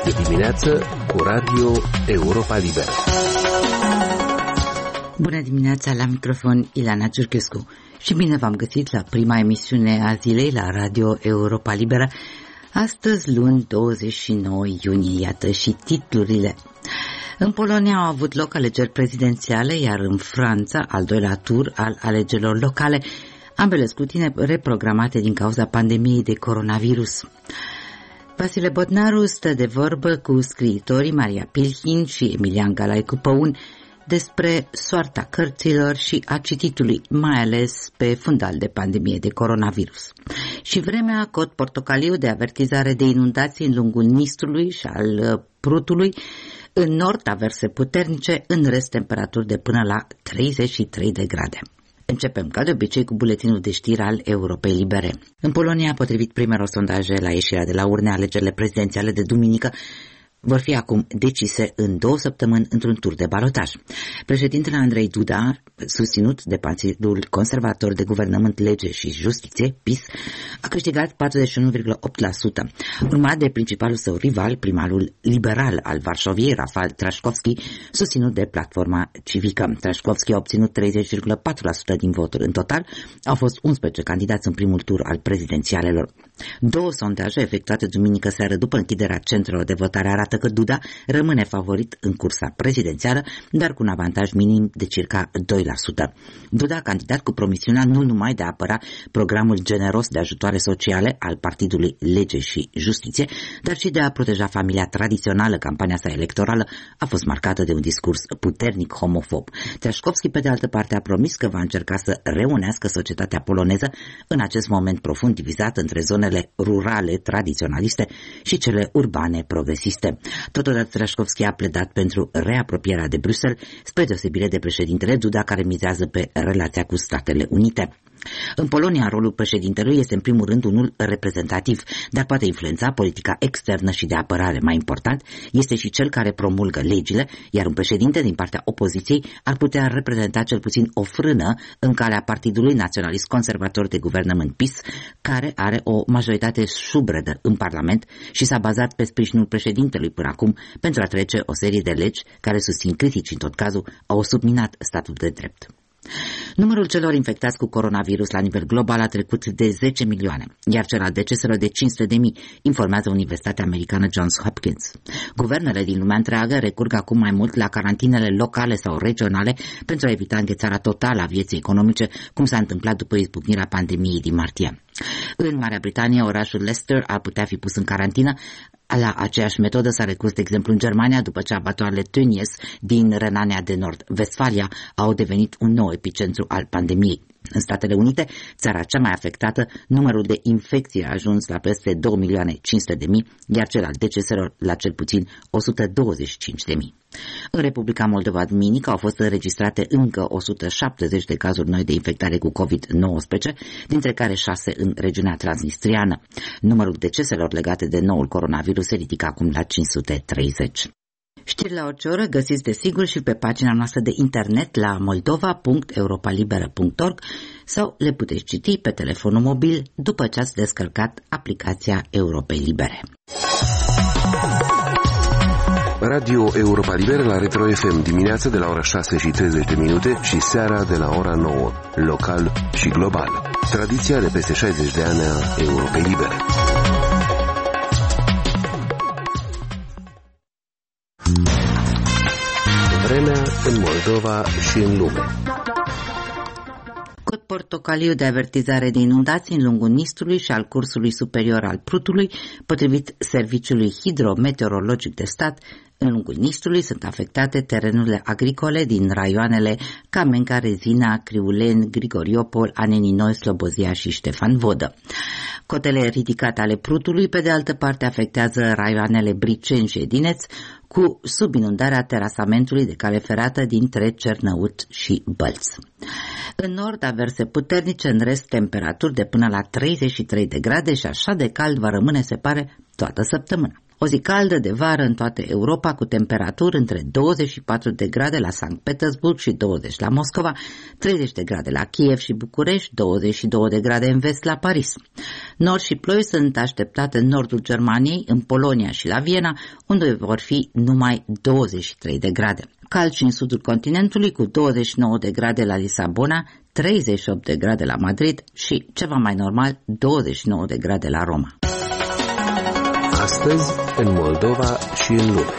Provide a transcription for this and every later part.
de dimineață cu Radio Europa Liberă. Bună dimineața, la microfon Ilana Ciurchescu și bine v-am găsit la prima emisiune a zilei la Radio Europa Liberă. Astăzi, luni 29 iunie, iată și titlurile. În Polonia au avut loc alegeri prezidențiale, iar în Franța, al doilea tur al alegerilor locale, ambele scrutine reprogramate din cauza pandemiei de coronavirus. Vasile Botnaru stă de vorbă cu scriitorii Maria Pilhin și Emilian Galaicu-Păun despre soarta cărților și a cititului, mai ales pe fundal de pandemie de coronavirus. Și vremea, cod portocaliu de avertizare de inundații în lungul Nistrului și al Prutului, în nord averse puternice, în rest temperaturi de până la 33 de grade. Începem, ca de obicei, cu buletinul de știri al Europei Libere. În Polonia, potrivit primelor sondaje la ieșirea de la urne, alegerile prezidențiale de duminică vor fi acum decise în 2 săptămâni într-un tur de balotaj. Președintele Andrei Duda, susținut de Partidul Conservator de Guvernământ, Lege și Justiție, PiS, a câștigat 41,8%, urmat de principalul său rival, primarul liberal al Varșoviei, Rafal Trzaskowski, susținut de Platforma Civică. Trzaskowski a obținut 30,4% din voturi. În total, au fost 11 candidați în primul tur al prezidențialelor. 2 sondaje efectuate duminică seară după închiderea centrelor de votare arată că Duda rămâne favorit în cursa prezidențială, dar cu un avantaj minim de circa 2%. Duda a candidat cu promisiunea nu numai de a apăra programul generos de ajutoare sociale al Partidului Lege și Justiție, dar și de a proteja familia tradițională. Campania sa electorală a fost marcată de un discurs puternic homofob. Trzaskowski, pe de altă parte, a promis că va încerca să reunească societatea poloneză în acest moment profund divizat între zonele rurale tradiționaliste și cele urbane progresiste. Totodată, Trzaskowski a pledat pentru reapropierea de Bruxelles, spre deosebire de președintele Duda, care mizează pe relația cu Statele Unite. În Polonia, rolul președintelui este în primul rând unul reprezentativ, dar poate influența politica externă și de apărare. Mai important este și cel care promulgă legile, iar un președinte din partea opoziției ar putea reprezenta cel puțin o frână în calea Partidului Naționalist Conservator de Guvernământ PiS, care are o majoritate șubredă în Parlament și s-a bazat pe sprijinul președintelui până acum pentru a trece o serie de legi care, susțin critici în tot cazul, au subminat statul de drept. Numărul celor infectați cu coronavirus la nivel global a trecut de 10 milioane, iar cel al deceselor de 500.000, informează Universitatea Americană Johns Hopkins. Guvernele din lumea întreagă recurg acum mai mult la carantinele locale sau regionale pentru a evita înghețarea totală a vieții economice, cum s-a întâmplat după izbucnirea pandemiei din martie. În Marea Britanie, orașul Leicester ar putea fi pus în carantină. La aceeași metodă s-a recurs, de exemplu, în Germania, după ce abatoarele Tönnies din Renania de Nord-Vestfalia au devenit un nou epicentru al pandemiei. În Statele Unite, țara cea mai afectată, numărul de infecții a ajuns la peste 2.500.000, iar cel al deceselor la cel puțin 125.000. În Republica Moldova, duminică, au fost înregistrate încă 170 de cazuri noi de infectare cu COVID-19, dintre care 6 în regiunea transnistriană. Numărul deceselor legate de noul coronavirus se ridică acum la 530. Știri la orice oră găsiți desigur și pe pagina noastră de internet la moldova.europalibera.org sau le puteți citi pe telefonul mobil după ce ați descărcat aplicația Europei Libere. Radio Europa Liberă la Retro FM, dimineața de la ora 6:30 și seara de la ora 9, local și global. Tradiția de peste 60 de ani a Europei Libere. Vremea în Moldova și în lume. Cod portocaliu de avertizare de inundații în lungul Nistrului și al cursului superior al Prutului, potrivit Serviciului Hidrometeorologic de Stat. În lungul Nistrului sunt afectate terenurile agricole din raioanele Camenca, Rezina, Criulen, Grigoriopol, Anenii Noi, Slobozia și Ștefan Vodă. Cotele ridicate ale Prutului, pe de altă parte, afectează raioanele Briceni și Edineț, cu subinundarea terasamentului de cale ferată dintre Cernăut și Bălț. În nord, averse puternice, în rest temperaturi de până la 33 de grade și așa de cald va rămâne, se pare, toată săptămâna. O zi caldă de vară în toată Europa, cu temperaturi între 24 de grade la Sankt Petersburg și 20 la Moscova, 30 de grade la Kiev și București, 22 de grade în vest la Paris. Nori și ploi sunt așteptate în nordul Germaniei, în Polonia și la Viena, unde vor fi numai 23 de grade. Cald și în sudul continentului, cu 29 de grade la Lisabona, 38 de grade la Madrid și, ceva mai normal, 29 de grade la Roma. Astăzi, în Moldova și în lume.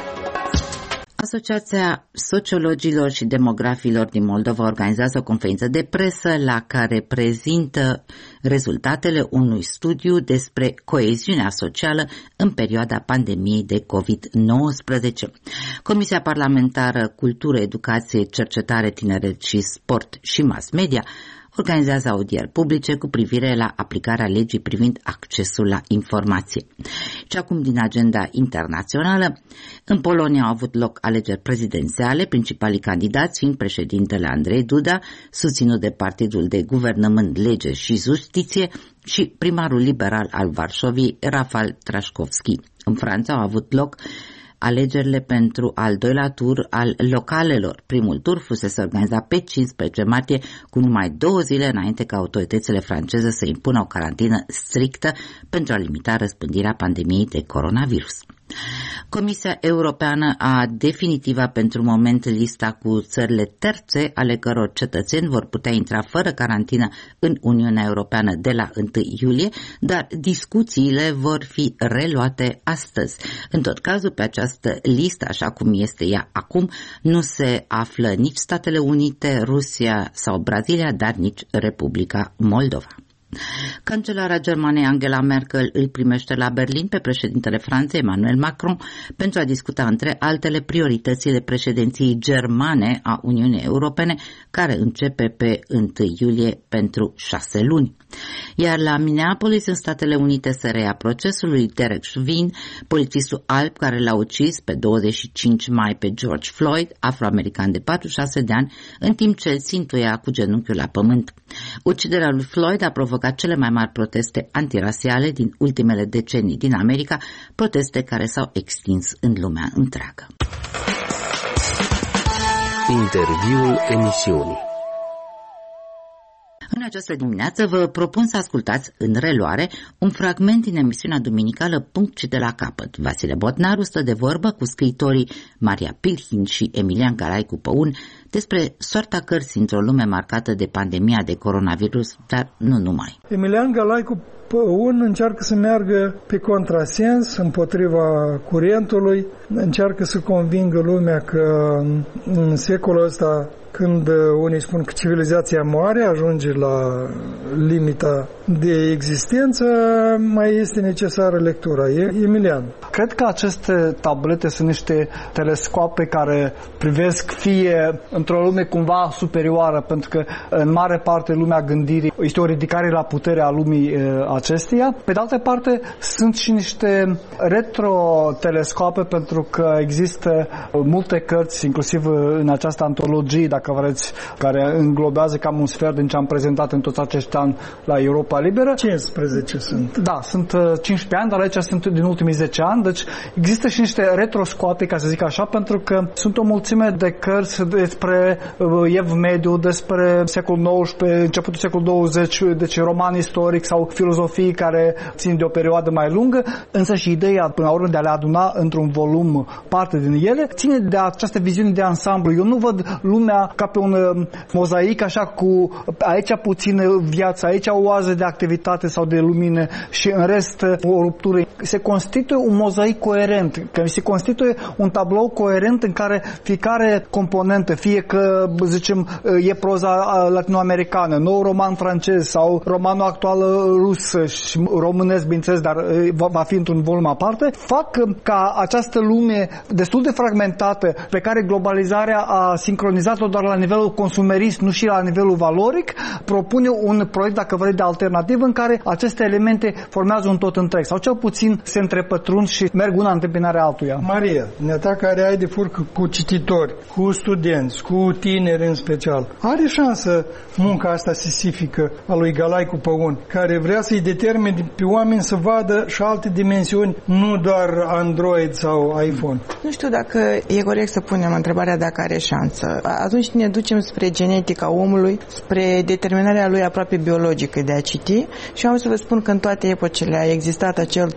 Asociația Sociologilor și Demografilor din Moldova organizează o conferință de presă la care prezintă rezultatele unui studiu despre coeziunea socială în perioada pandemiei de COVID-19. Comisia Parlamentară Cultură, Educație, Cercetare, Tineret și Sport și Mass Media organizează audieri publice cu privire la aplicarea legii privind accesul la informație. Și acum din agenda internațională, în Polonia au avut loc alegeri prezidențiale, principalii candidați fiind președintele Andrei Duda, susținut de Partidul de Guvernământ, Lege și Justiție, și primarul liberal al Varșoviei, Rafal Trzaskowski. În Franța au avut loc alegerile pentru al doilea tur al localelor. Primul tur fusese organizat pe 15 martie, cu numai 2 zile înainte ca autoritățile franceze să impună o carantină strictă pentru a limita răspândirea pandemiei de coronavirus. Comisia Europeană a definitivat pentru moment lista cu țările terțe ale căror cetățeni vor putea intra fără carantină în Uniunea Europeană de la 1 iulie, dar discuțiile vor fi reluate astăzi. În tot cazul, pe această listă, așa cum este ea acum, nu se află nici Statele Unite, Rusia sau Brazilia, dar nici Republica Moldova. Cancelara Germanei Angela Merkel îl primește la Berlin pe președintele Franței Emmanuel Macron pentru a discuta între altele prioritățile președinției germane a Uniunii Europene, care începe pe 1 iulie pentru 6 luni. Iar la Minneapolis, în Statele Unite, se reia procesul lui Derek Chauvin, polițistul alb care l-a ucis pe 25 mai pe George Floyd, afroamerican de 46 de ani, în timp ce îl țintuia cu genunchiul la pământ. Uciderea lui Floyd a provocat cele mai mari proteste antirasiale din ultimele decenii din America, proteste care s-au extins în lumea întreagă. Interviul emisiunii. În această dimineață vă propun să ascultați în reluare un fragment din emisiunea duminicală Punct și de la capăt. Vasile Botnaru stă de vorbă cu scriitorii Maria Pilhin și Emilian Galaicu Păun despre soarta cărții într-o lume marcată de pandemia de coronavirus, dar nu numai. Emilian Galaicu Păun încearcă să meargă pe contrasens, împotriva curentului, încearcă să convingă lumea că în secolul ăsta, când unii spun că civilizația moare, ajunge la limita de existență, mai este necesară lectura. Emilian. Cred că aceste tablete sunt niște telescoape care privesc fie într-o lume cumva superioară, pentru că în mare parte lumea gândirii este o ridicare la putere a lumii acesteia. Pe de altă parte, sunt și niște retrotelescoape, pentru că există multe cărți, inclusiv în această antologie, dacă vreți, care înglobează cam un sfert din ce am prezentat în toți acești ani la Europa Liberă. 15 sunt. Da, sunt 15 ani, dar aici sunt din ultimii 10 ani, deci există și niște retroscoape, ca să zic așa, pentru că sunt o mulțime de cărți despre Ev Mediu, despre secolul XIX, începutul secolului 20, deci roman istoric sau filozofii care țin de o perioadă mai lungă, însă și ideea, până la urmă, de a le aduna într-un volum parte din ele, ține de această viziune de ansamblu. Eu nu văd lumea ca pe un mozaic, așa, cu aici puțină viață, aici o oază de activitate sau de lumină și în rest o ruptură. Se constituie un mozaic coerent, că se constituie un tablou coerent în care fiecare componentă, fie că, zicem, e proza latinoamericană, nou roman francez sau romanul actual rus și românesc, bineînțeles, dar va fi într-un volum aparte, fac ca această lume destul de fragmentată, pe care globalizarea a sincronizat-o doar la nivelul consumerist, nu și la nivelul valoric, propune un proiect, dacă vrei, de alternativ în care aceste elemente formează un tot întreg sau cel puțin se întrepătrund și merg una în întâmpinarea altuia. Maria, ta care ai de furcă cu cititori, cu studenți, cu tineri în special, are șansă munca asta sisifică a lui Galaicu Păun, care vrea să-i determine pe oameni să vadă și alte dimensiuni, nu doar Android sau iPhone? Nu știu dacă e corect să punem întrebarea dacă are șansă. Atunci ne ducem spre genetica omului, spre determinarea lui aproape biologică de a citi și am să vă spun că în toate epocile a existat acel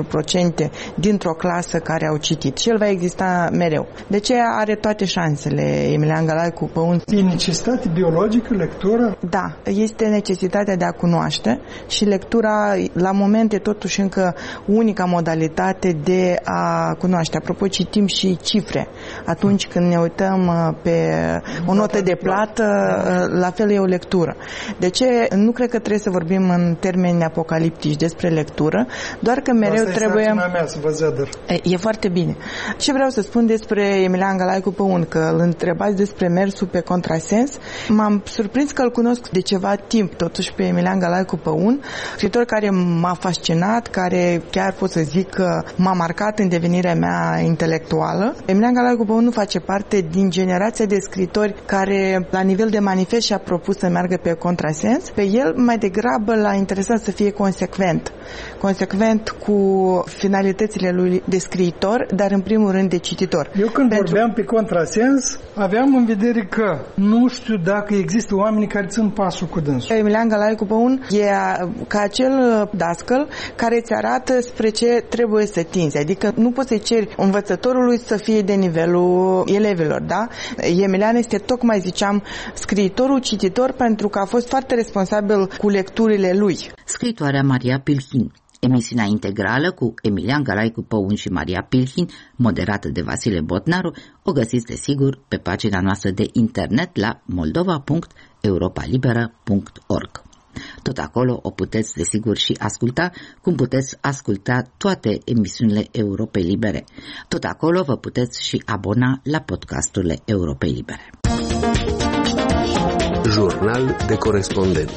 3-4% dintr-o clasă care au citit și el va exista mereu. De ce are toate șansele Emilian Galaicu Păun? E necesitate biologică lectura? Da, este necesitatea de a cunoaște și lectura la momente totuși încă unica modalitate de a cunoaște. Apropo, citim și cifre. Atunci când ne uităm pe o notă de plată, la fel e o lectură. De ce? Nu cred că trebuie să vorbim în termeni apocaliptici despre lectură, doar că mereu asta trebuie... mea să vă zădăr. E foarte bine. Ce vreau să spun despre Emilian Galaicu Păun, că îl întrebați despre mersul pe contrasens, m-am surprins că îl cunosc de ceva timp, totuși, pe Emilian Galaicu Păun, scriitor care m-a fascinat, care chiar pot să zic că m-a marcat în devenirea mea intelectuală. Emilian Galaicu Păun nu face parte din generația de scriitori care, la nivel de manifest, și-a propus să meargă pe contrasens. Pe el, mai degrabă, l-a interesat să fie consecvent. Consecvent cu finalitățile lui de scriitor, dar în primul rând de cititor. Eu când vorbeam pe contrasens, aveam în vedere că nu știu dacă există oameni care țin pasul cu dânsul. Emilian Galaicu Păun e ca acel dascăl care îți arată spre ce trebuie să tinzi. Adică nu poți să-i ceri învățătorului să fie de nivelul elevilor, da? Emilian este, tocmai ziceam, scriitorul cititor pentru că a fost foarte responsabil cu lecturile lui. Scriitoarea Maria Pilhin. Emisiunea integrală cu Emilian Galaicu Păun și Maria Pilhin, moderată de Vasile Botnaru, o găsiți desigur pe pagina noastră de internet la moldova.europalibera.org. Tot acolo o puteți desigur și asculta, cum puteți asculta toate emisiunile Europei Libere. Tot acolo vă puteți și abona la podcasturile Europei Libere. Jurnal de corespondent.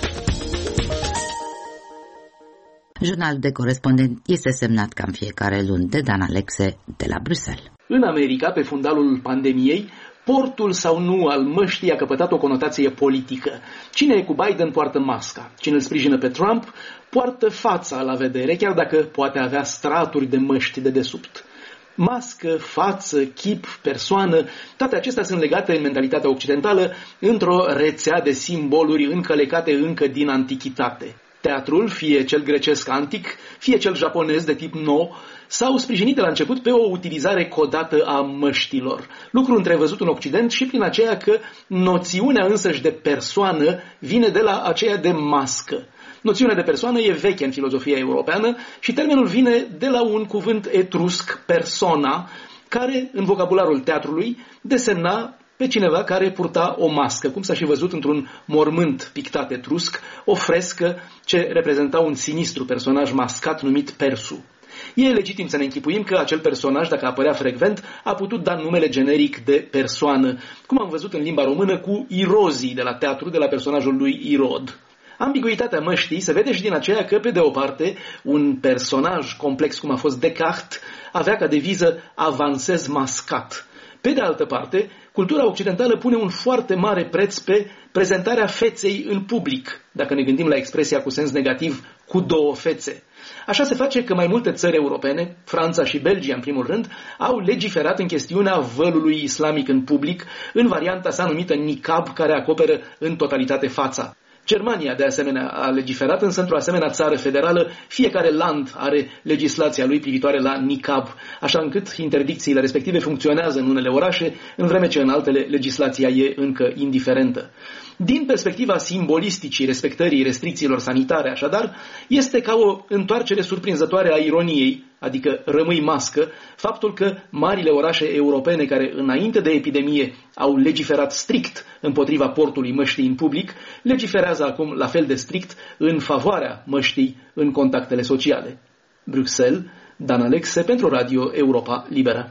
Jurnal de corespondent este semnat ca în fiecare luni de Dan Alexe de la Bruxelles. În America, pe fundalul pandemiei, portul sau nu al măștii a căpătat o conotație politică. Cine e cu Biden poartă masca. Cine îl sprijină pe Trump poartă fața la vedere, chiar dacă poate avea straturi de măști de desubt. Mască, față, chip, persoană, toate acestea sunt legate în mentalitatea occidentală într-o rețea de simboluri încălecate încă din antichitate. Teatrul, fie cel grecesc antic, fie cel japonez de tip nou, s-au sprijinit de la început pe o utilizare codată a măștilor. Lucru întrevăzut în Occident și prin aceea că noțiunea însăși de persoană vine de la aceea de mască. Noțiunea de persoană e veche în filozofia europeană și termenul vine de la un cuvânt etrusc, persona, care, în vocabularul teatrului, desemna pe cineva care purta o mască, cum s-a și văzut într-un mormânt pictat etrusc, o frescă ce reprezenta un sinistru personaj mascat numit Persu. E legitim să ne închipuim că acel personaj, dacă apărea frecvent, a putut da numele generic de persoană, cum am văzut în limba română cu Irozii de la teatru, de la personajul lui Irod. Ambiguitatea măștii se vede și din aceea că, pe de o parte, un personaj complex cum a fost Descartes avea ca deviză avansez mascat. Pe de altă parte, cultura occidentală pune un foarte mare preț pe prezentarea feței în public, dacă ne gândim la expresia cu sens negativ, cu două fețe. Așa se face că mai multe țări europene, Franța și Belgia în primul rând, au legiferat în chestiunea vălului islamic în public, în varianta sa numită niqab, care acoperă în totalitate fața. Germania, de asemenea, a legiferat, însă într-o asemenea țară federală, fiecare land are legislația lui privitoare la niqab, așa încât interdicțiile respective funcționează în unele orașe, în vreme ce în altele legislația e încă indiferentă. Din perspectiva simbolisticii respectării restricțiilor sanitare, așadar, este ca o întoarcere surprinzătoare a ironiei, adică rămâi mască, faptul că marile orașe europene care înainte de epidemie au legiferat strict împotriva portului măștii în public, legiferează acum la fel de strict în favoarea măștii în contactele sociale. Bruxelles, Dan Alexe pentru Radio Europa Liberă.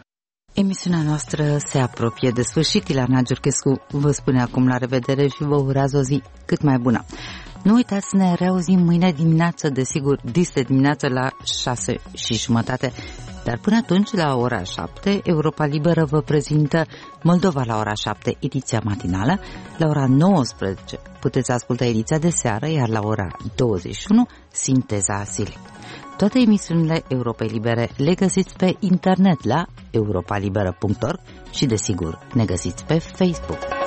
Emisiunea noastră se apropie de sfârșit. Ilana Giurchescu vă spune acum la revedere și vă urează o zi cât mai bună. Nu uitați să ne reauzim mâine dimineață, desigur, disde dimineață la 6:30. Dar până atunci, la ora 7, Europa Liberă vă prezintă Moldova la ora 7, ediția matinală. La ora 19 puteți asculta ediția de seară, iar la ora 21, sinteza zilei. Toate emisiunile Europei Libere le găsiți pe internet la europalibera.org și, desigur, ne găsiți pe Facebook.